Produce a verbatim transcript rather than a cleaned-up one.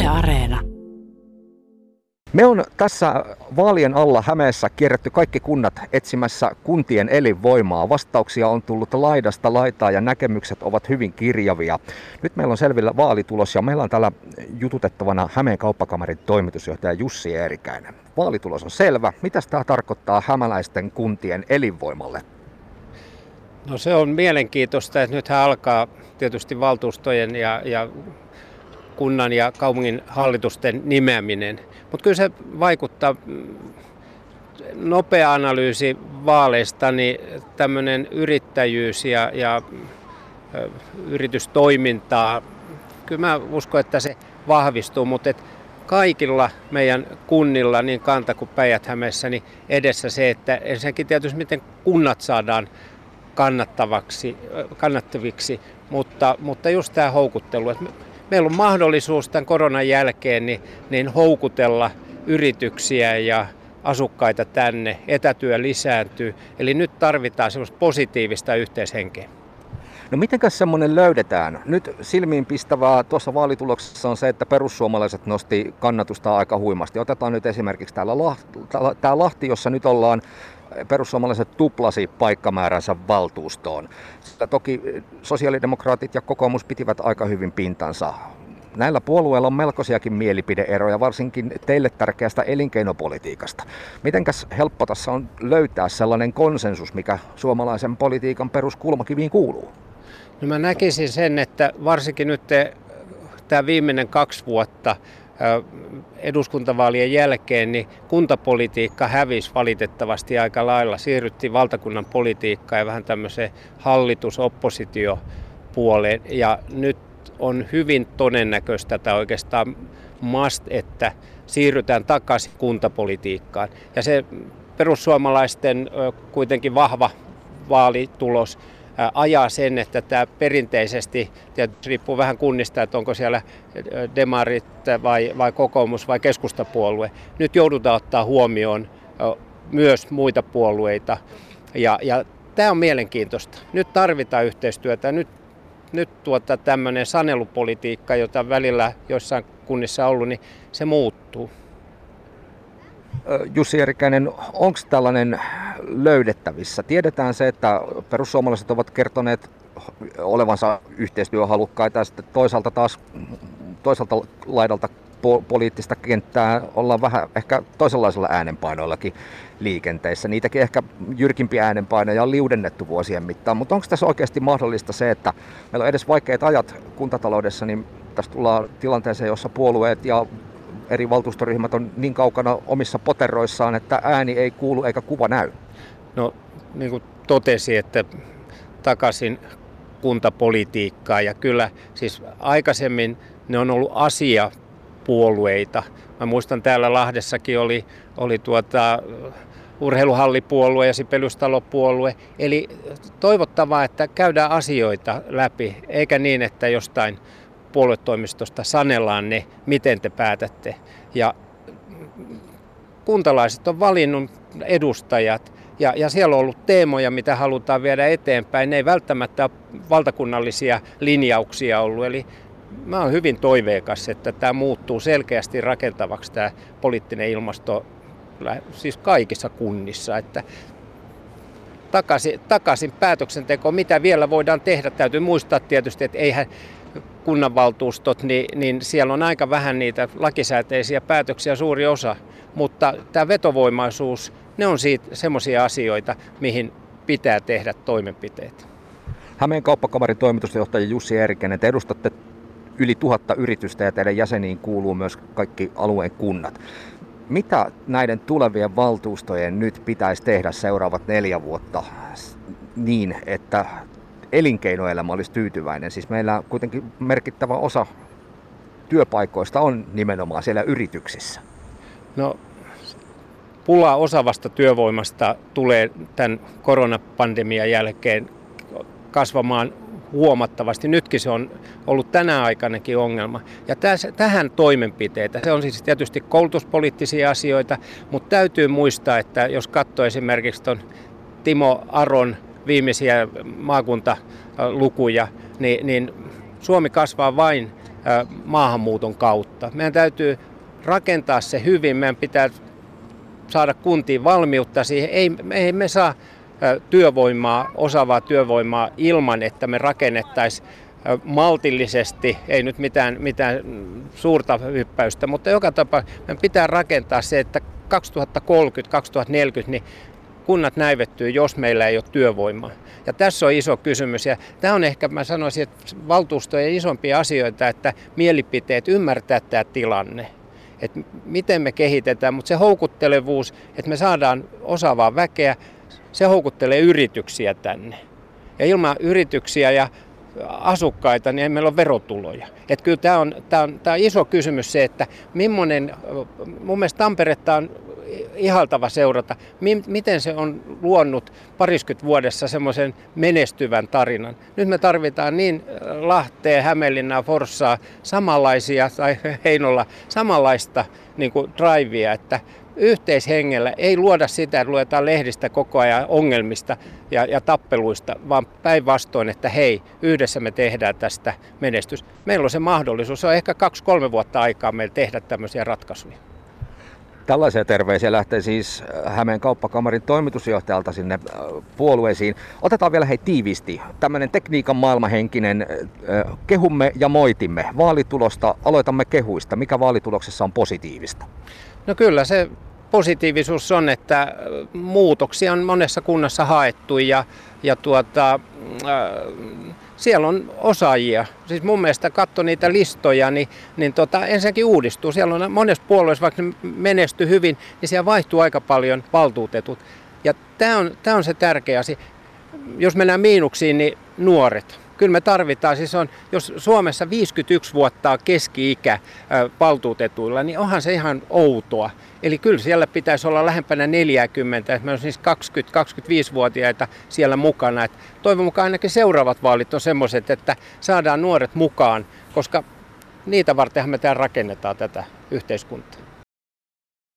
Yle Areena. Me on tässä vaalien alla Hämeessä kierretty kaikki kunnat etsimässä kuntien elinvoimaa. Vastauksia on tullut laidasta laitaa ja näkemykset ovat hyvin kirjavia. Nyt meillä on selvillä vaalitulos ja meillä on täällä jututettavana Hämeen kauppakamarin toimitusjohtaja Jussi Eerikäinen. Vaalitulos on selvä. Mitä tämä tarkoittaa hämäläisten kuntien elinvoimalle? No se on mielenkiintoista, että nythän alkaa tietysti valtuustojen ja, ja kunnan ja kaupungin hallitusten nimeäminen. Mutta kyllä se vaikuttaa, nopea analyysi vaaleista, niin tämmöinen yrittäjyys ja, ja ö, yritystoimintaa, kyllä mä uskon, että se vahvistuu, mutta et kaikilla meidän kunnilla, niin Kanta kuin Päijät-Hämeessä, niin edessä se, että ensinnäkin tietysti miten kunnat saadaan kannattavaksi, kannattaviksi, mutta, mutta just tämä houkuttelu, että meillä on mahdollisuus tämän koronan jälkeen niin, niin houkutella yrityksiä ja asukkaita tänne, etätyö lisääntyy, eli nyt tarvitaan semmoista positiivista yhteishenkeä. No mitenkäs semmoinen löydetään? Nyt silmiinpistävää tuossa vaalituloksessa on se, että perussuomalaiset nosti kannatusta aika huimasti. Otetaan nyt esimerkiksi täällä Lahti, tää Lahti, jossa nyt ollaan, perussuomalaiset tuplasi paikkamääränsä valtuustoon. Sitä toki sosiaalidemokraatit ja kokoomus pitivät aika hyvin pintansa. Näillä puolueilla on melkoisiakin mielipide-eroja, varsinkin teille tärkeästä elinkeinopolitiikasta. Mitenkäs helppo tässä on löytää sellainen konsensus, mikä suomalaisen politiikan peruskulmakiviin kuuluu? No mä näkisin sen, että varsinkin nyt tämä viimeinen kaksi vuotta eduskuntavaalien jälkeen, niin kuntapolitiikka hävisi valitettavasti aika lailla. Siirryttiin valtakunnan politiikkaan ja vähän tämmöiseen hallitus-oppositiopuoleen. Ja nyt on hyvin todennäköistä tai oikeastaan must, että siirrytään takaisin kuntapolitiikkaan. Ja se perussuomalaisten kuitenkin vahva vaalitulos ajaa sen, että tämä perinteisesti, tietysti riippuu vähän kunnista, että onko siellä demarit vai, vai kokoomus vai keskustapuolue. Nyt joudutaan ottaa huomioon myös muita puolueita ja, ja tämä on mielenkiintoista. Nyt tarvitaan yhteistyötä. Nyt, nyt tuota, tämmöinen sanelupolitiikka, jota välillä joissain kunnissa on ollut, niin se muuttuu. Jussi Eerikäinen, onko tällainen löydettävissä? Tiedetään se, että perussuomalaiset ovat kertoneet olevansa yhteistyöhalukkaita ja sitten toisaalta taas toisaalta laidalta po- poliittista kenttää ollaan vähän ehkä toisenlaisilla äänenpainoillakin liikenteessä. Niitäkin ehkä jyrkimpiä äänenpainoja on liudennettu vuosien mittaan, mutta onko tässä oikeasti mahdollista se, että meillä on edes vaikeat ajat kuntataloudessa, niin tässä tullaan tilanteeseen, jossa puolueet ja eri valtuustoryhmät on niin kaukana omissa poteroissaan, että ääni ei kuulu eikä kuva näy? No niin kuin totesin, että takaisin kuntapolitiikkaan ja kyllä siis aikaisemmin ne on ollut asiapuolueita. Mä muistan täällä Lahdessakin oli, oli tuota, urheiluhallipuolue ja sipelystalopuolue. Eli toivottavaa, että käydään asioita läpi, eikä niin, että jostain puoluetoimistosta sanellaan ne, miten te päätätte. Ja kuntalaiset on valinnut edustajat ja, ja siellä on ollut teemoja, mitä halutaan viedä eteenpäin. Ne ei välttämättä ole valtakunnallisia linjauksia ollut. Eli mä oon hyvin toiveikas, että tämä muuttuu selkeästi rakentavaksi tämä poliittinen ilmasto siis kaikissa kunnissa. Että takaisin, takaisin päätöksentekoon, mitä vielä voidaan tehdä. Täytyy muistaa tietysti, että eihän kunnanvaltuustot, niin, niin siellä on aika vähän niitä lakisääteisiä päätöksiä, suuri osa. Mutta tämä vetovoimaisuus, ne on semmoisia asioita, mihin pitää tehdä toimenpiteet. Hämeen kauppakamarin toimitusjohtaja Jussi Eerikäinen, te edustatte yli tuhatta yritystä ja teidän jäseniin kuuluu myös kaikki alueen kunnat. Mitä näiden tulevien valtuustojen nyt pitäisi tehdä seuraavat neljä vuotta niin, että elinkeinoelämä olisi tyytyväinen? Siis meillä kuitenkin merkittävä osa työpaikoista on nimenomaan siellä yrityksissä. No, pula osaavasta työvoimasta tulee tämän koronapandemian jälkeen kasvamaan huomattavasti. Nytkin se on ollut tänä aikanakin ongelma. Ja täs, tähän toimenpiteitä, se on siis tietysti koulutuspoliittisia asioita, mutta täytyy muistaa, että jos katsoo esimerkiksi tuon Timo Aron viimeisiä maakuntalukuja, niin, niin Suomi kasvaa vain maahanmuuton kautta. Meidän täytyy rakentaa se hyvin, meidän pitää saada kuntiin valmiutta siihen. Ei, ei me saa työvoimaa, osaavaa työvoimaa ilman, että me rakennettaisiin maltillisesti, ei nyt mitään, mitään suurta hyppäystä, mutta joka tapauksessa meidän pitää rakentaa se, että kaksituhattakolmekymmentä kaksituhattaneljäkymmentä niin kunnat näivettyy, jos meillä ei ole työvoimaa. Ja tässä on iso kysymys. Ja tämä on ehkä, mä sanoisin, että valtuustojen isompia asioita, että mielipiteet ymmärtää tämä tilanne. Että miten me kehitetään, mutta se houkuttelevuus, että me saadaan osaavaa väkeä, se houkuttelee yrityksiä tänne. Ja ilman yrityksiä ja asukkaita, niin ei meillä ole verotuloja. Että kyllä tämä on, tämä on, tämä on iso kysymys se, että millainen, mun mielestä Tamperetta on ihaltava seurata, miten se on luonut pariskymmentä vuodessa semmoisen menestyvän tarinan. Nyt me tarvitaan niin Lahteen, Hämeenlinnaa, Forssaa samanlaisia, tai Heinolla samanlaista niin kuin drivea, että yhteishengellä ei luoda sitä, että luetaan lehdistä koko ajan ongelmista ja, ja tappeluista, vaan päinvastoin, että hei, yhdessä me tehdään tästä menestys. Meillä on se mahdollisuus, se on ehkä kaksi-kolme vuotta aikaa meillä tehdä tämmöisiä ratkaisuja. Tällaisia terveisiä lähtee siis Hämeen kauppakamarin toimitusjohtajalta sinne puolueisiin. Otetaan vielä hei tiiviisti tämmöinen tekniikan maailmahenkinen kehumme ja moitimme vaalitulosta. Aloitamme kehuista. Mikä vaalituloksessa on positiivista? No kyllä se positiivisuus on, että muutoksia on monessa kunnassa haettu ja, ja tuota, äh, siellä on osaajia. Siis mun mielestä katso niitä listoja, niin, niin tota, ensinnäkin uudistuu. Siellä on monessa puolueessa, vaikka ne menestyy hyvin, niin siellä vaihtuu aika paljon valtuutetut. Ja tämä on, tämä on se tärkeä asia. Jos mennään miinuksiin, niin nuoret. Kyllä me tarvitaan, siis on, jos Suomessa viisikymmentäyksi vuotta on keski-ikä ä, valtuutetuilla, niin onhan se ihan outoa. Eli kyllä siellä pitäisi olla lähempänä neljäkymmentä, että meillä on siis kaksikymmentä-kaksikymmentäviisivuotiaita siellä mukana. Et toivon mukaan ainakin seuraavat vaalit on semmoiset, että saadaan nuoret mukaan, koska niitä vartenhan me täällä rakennetaan tätä yhteiskuntaa.